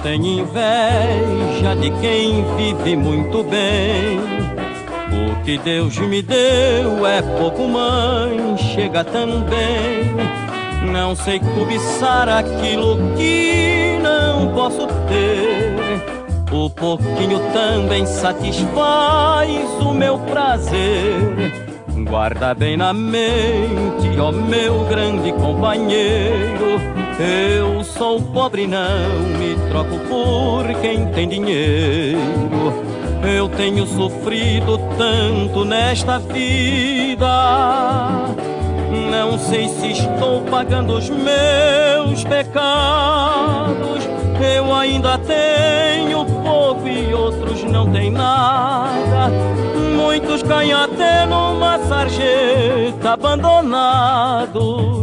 tem inveja de quem vive muito bem. O que Deus me deu é pouco, mãe, chega também. Não sei cobiçar aquilo que não posso ter. O pouquinho também satisfaz o meu prazer. Guarda bem na mente, ó meu grande companheiro, eu sou pobre, não me troco por quem tem dinheiro. Eu tenho sofrido tanto nesta vida, não sei se estou pagando os meus pecados. Eu ainda tenho pouco e outros não têm nada. Muitos caem até numa sarjeta abandonados.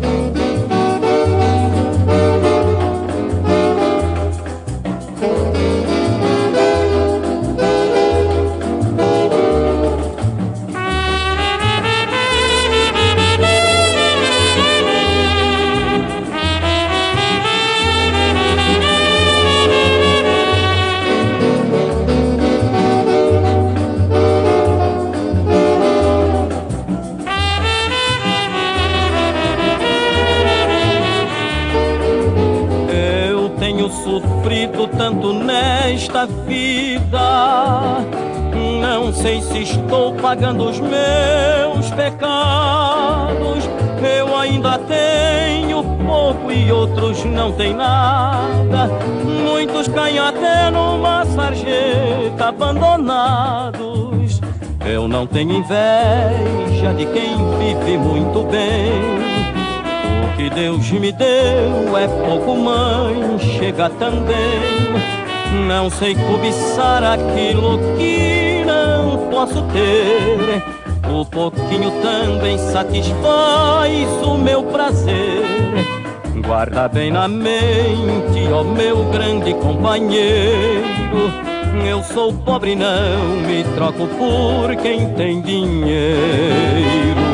Sofrido tanto nesta vida, não sei se estou pagando os meus pecados. Eu ainda tenho pouco e outros não têm nada. Muitos caem até numa sarjeta abandonados. Eu não tenho inveja de quem vive muito bem. O que Deus me deu é pouco, mãe, chega também. Não sei cobiçar aquilo que não posso ter. O pouquinho também satisfaz o meu prazer. Guarda bem na mente, ó meu grande companheiro, eu sou pobre, não me troco por quem tem dinheiro.